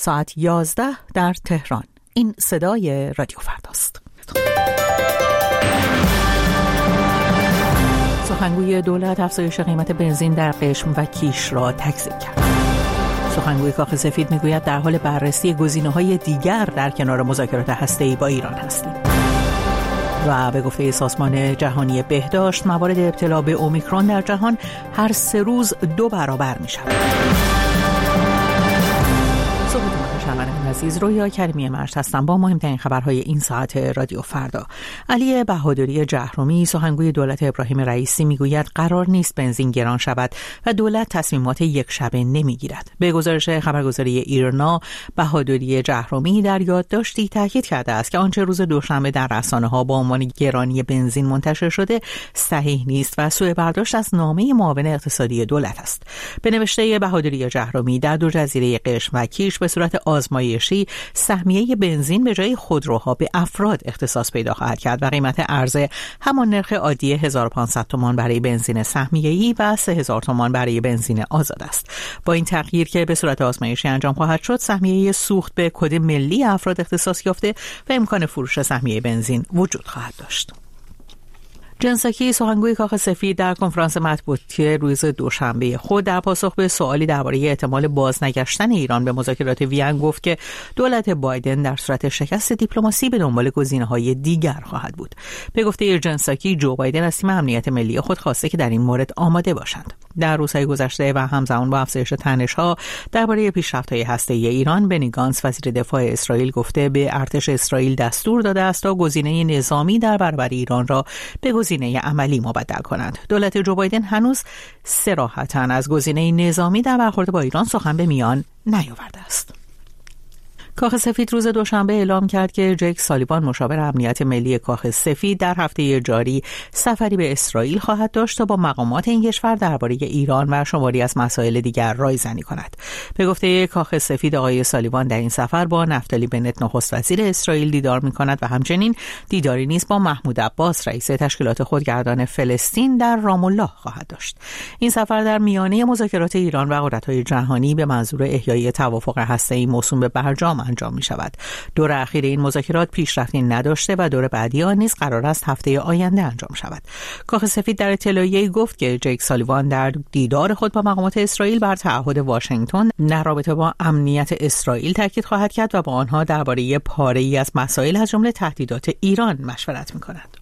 ساعت 11 در تهران. این صدای رادیو فرداست. سخنگوی دولت افزایش قیمت بنزین در قشم و کیش را تکذیب کرد. سخنگوی کاخ سفید میگوید در حال بررسی گزینه‌های دیگر در کنار مذاکرات هسته‌ای با ایران هستیم. و به گفته سازمان جهانی بهداشت موارد ابتلا به اومیکرون در جهان هر 3 روز 2 برابر می‌شود. عزیز رویا کریمی مرشد هستم با مهمترین خبرهای این ساعت رادیو فردا. علی بهادری جهرومی سخنگوی دولت ابراهیم رئیسی میگوید قرار نیست بنزین گران شود و دولت تصمیمات یک شبه نمیگیرد. به گزارش خبرگزاری ایرنا، بهادری جهرومی در یادداشتی تاکید کرده است که آنچه روز دوشنبه در رسانه‌ها با عنوان گرانی بنزین منتشر شده صحیح نیست و سوء برداشت از نامه معاون اقتصادی دولت است. به نوشته بهادری جهرومی در 2 جزیره قشم و کیش به صورت آزمایشی سهمیه بنزین به جای خودروها به افراد اختصاص پیدا خواهد کرد و قیمت عرضه همان نرخ عادی 1500 تومان برای بنزین سهمیه‌ای و 3000 تومان برای بنزین آزاد است. با این تغییر که به صورت آزمایشی انجام خواهد شد، سهمیه سوخت به کد ملی افراد اختصاص یافته و امکان فروش سهمیه بنزین وجود خواهد داشت. جن ساکی سخنگوی کاخ سفید در کنفرانس مطبوعاتی روز دوشنبه خود در پاسخ به سوالی درباره احتمال بازنگشتن ایران به مذاکرات وین گفت که دولت بایدن در صورت شکست دیپلماسی به دنبال گزینه‌های دیگر خواهد بود. به گفته جن ساکی، جو بایدن از تیم امنیت ملی خود خواسته که در این مورد آماده باشند. در روزهای گذشته و همزمان با افزایش تنش‌ها درباره پیشرفت‌های هسته‌ای ایران، بنی گانتز وزیر دفاع اسرائیل گفته به ارتش اسرائیل دستور داده است تا گزینه نظامی در برابر ایران را به گزینه عملی مبدل کنند. دولت جو بایدن هنوز صراحتاً از گزینه نظامی در برخورد با ایران سخن به میان نیاورده است. کاخ سفید روز دوشنبه اعلام کرد که جیک سالیوان مشاور امنیت ملی کاخ سفید در هفته جاری سفری به اسرائیل خواهد داشت تا با مقامات این کشور درباره ایران و شماری از مسائل دیگر رایزنی کند. به گفته کاخ سفید، آقای سالیوان در این سفر با نفتالی بنت نخست وزیر اسرائیل دیدار می‌کند و همچنین دیداری نیز با محمود عباس رئیس تشکیلات خودگردان فلسطین در رام الله خواهد داشت. این سفر در میانه مذاکرات ایران و قدرت‌های جهانی به منظور احیای توافق هسته‌ای موسوم به برجام انجام می شود. دور اخیر این مذاکرات پیشرفتی نداشته و دور بعدی آن نیز قرار است هفته آینده انجام شود. کاخ سفید در اطلاعیه‌ای گفت که جیک سالیوان در دیدار خود با مقامات اسرائیل بر تعهد واشنگتن در رابطه با امنیت اسرائیل تاکید خواهد کرد و با آنها درباره پاره‌ای از مسائل از جمله تهدیدات ایران مشورت می‌کند.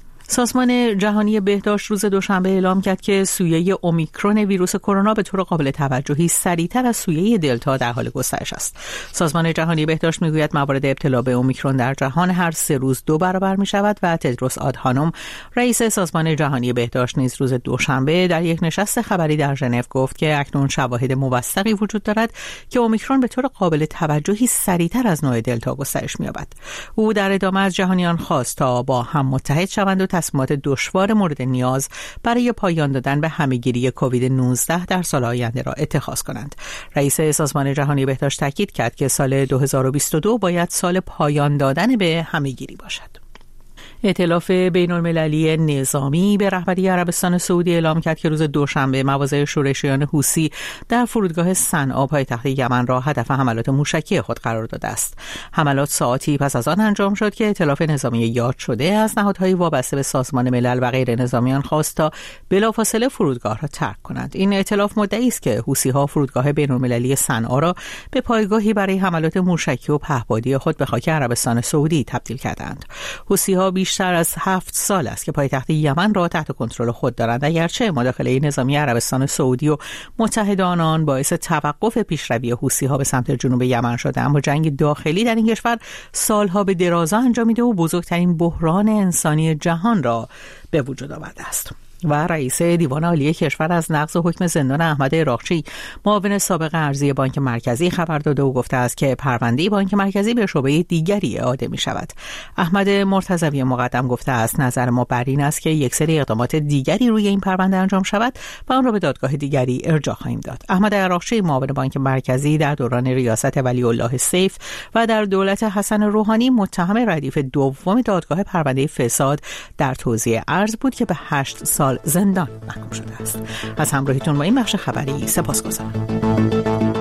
سازمان جهانی بهداشت روز دوشنبه اعلام کرد که سویه اومیکرون ویروس کرونا به طور قابل توجهی سریعتر از سویه دلتا در حال گسترش است. سازمان جهانی بهداشت میگوید موارد ابتلا به اومیکرون در جهان هر 3 روز 2 برابر می شود و تدروس آدهانوم رئیس سازمان جهانی بهداشت نیز روز دوشنبه در یک نشست خبری در ژنو گفت که اکنون شواهد موثقی وجود دارد که اومیکرون به طور قابل توجهی سریعتر از نوع دلتا گسترش می‌یابد. او در ادامه از جهانیان خواست تا با هم متحد شوند و تصمیمات دشوار مورد نیاز برای پایان دادن به همه‌گیری کووید 19 در سال آینده را اتخاذ کنند. رئیس سازمان جهانی بهداشت تاکید کرد که سال 2022 باید سال پایان دادن به همه‌گیری باشد. ائتلاف بین‌المللی نظامی به رهبری عربستان سعودی اعلام کرد که روز دوشنبه مواضع شورشیان حوثی در فرودگاه صنعا پایتخت یمن را هدف حملات موشکی خود قرار داده است. حملات ساعتی پس از آن انجام شد که ائتلاف نظامی یاد شده از نهادهای وابسته به سازمان ملل و غیر نظامیان خواست تا بلافاصله فرودگاه را ترک کنند. این ائتلاف مدعی است که حوثی‌ها فرودگاه بین‌المللی صنعا را به پایگاهی برای حملات موشکی و پهپادی خود به خاک عربستان سعودی تبدیل کردند. حوثی‌ها بیشتر از 7 سال است که پایتخت یمن را تحت کنترل خود دارند، اگرچه مداخله نظامی عربستان سعودی و متحدان آن باعث توقف پیشروی حوثی‌ها به سمت جنوب یمن شده، اما جنگ داخلی در این کشور سالها به درازا انجامیده و بزرگترین بحران انسانی جهان را به وجود آورده است. و رئیس دیوان عالی کشور از نقض حکم زندان احمد عراقچی، معاون سابق ارضی بانک مرکزی، خبر داده و گفته است که پرونده بانک مرکزی به شعبه دیگری اعاده می شود. احمد مرتضوی مقدم گفته است نظر ما بر این است که یک سری اقدامات دیگری روی این پرونده انجام شود و آن را به دادگاه دیگری ارجاع خواهیم داد. احمد عراقچی معاون بانک مرکزی در دوران ریاست ولی الله سیف و در دولت حسن روحانی متهم ردیف دوم دادگاه پرونده فساد در توزیع ارز بود که به 8 سال زندان محکوم شده است. از همراهیتون با این بخش خبری سپاسگزارم.